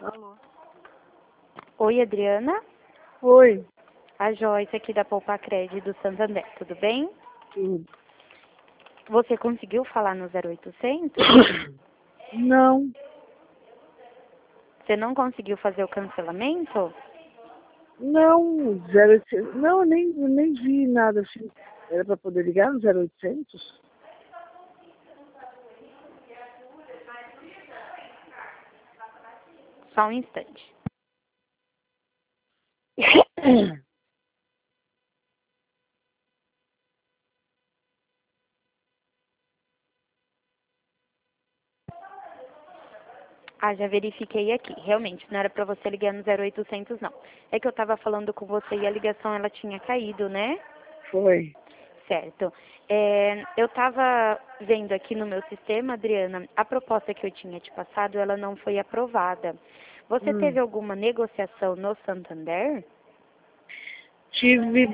Alô? Oi, Adriana. Oi. A Joyce aqui da Poupa Cred do Santander, tudo bem? Tudo. Você conseguiu falar no 0800? Não, Você não conseguiu fazer o cancelamento? não, 0800. Não, nem vi nada assim. Era para poder ligar no 0800? Só um instante. Ah, já verifiquei aqui. Realmente, não era para você ligar no 0800, não. É que eu estava falando com você e a ligação ela tinha caído, né? Foi. Certo. Eu estava vendo aqui no meu sistema, Adriana, a proposta que eu tinha te passado, ela não foi aprovada. Você Hum. teve alguma negociação no Santander? Tive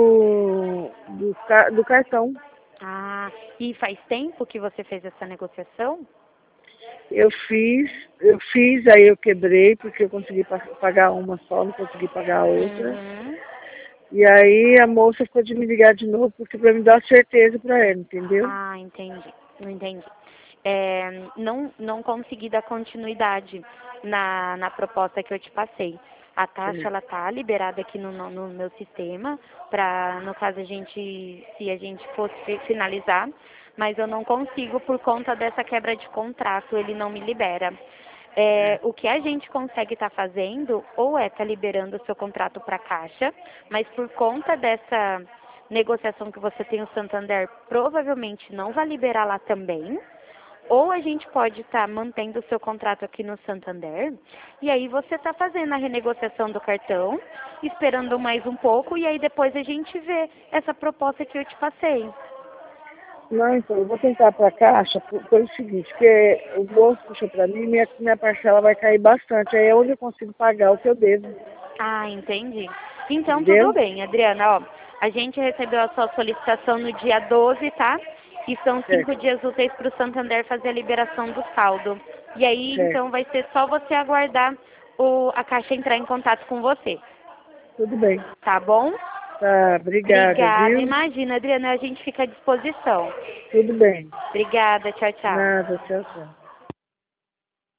do cartão. Ah, e faz tempo que você fez essa negociação? Eu fiz, aí eu quebrei porque eu consegui pagar uma só, não consegui pagar a outra. Uhum. E aí a moça ficou de me ligar de novo porque para me dar certeza para ela, entendeu? Ah, entendi. Não entendi. Não consegui dar continuidade na proposta que eu te passei. A taxa, ela tá liberada aqui no meu sistema, para, no caso, se a gente fosse finalizar, mas eu não consigo por conta dessa quebra de contrato, ele não me libera. O que a gente consegue estar fazendo, ou tá liberando o seu contrato para a Caixa, mas por conta dessa negociação que você tem o Santander, provavelmente não vai liberar lá também. Ou a gente pode estar mantendo o seu contrato aqui no Santander, e aí você está fazendo a renegociação do cartão, esperando mais um pouco, e aí depois a gente vê essa proposta que eu te passei. Não, então, eu vou tentar para a Caixa pelo seguinte, que o moço puxou para mim, minha parcela vai cair bastante, aí é onde eu consigo pagar o que eu devo, Ah, entendi. Então tudo entendeu? bem, Adriana, ó. A gente recebeu a sua solicitação no dia 12, tá? E são 5 Certo, dias úteis para o Santander fazer a liberação do saldo. E aí, certo. então, vai ser só você aguardar a Caixa entrar em contato com você, Tudo bem. tá bom? Tá, obrigada, Obrigada. viu? Imagina, Adriana, a gente fica à disposição. Tudo bem. Obrigada, tchau, tchau. Nada, tchau, tchau.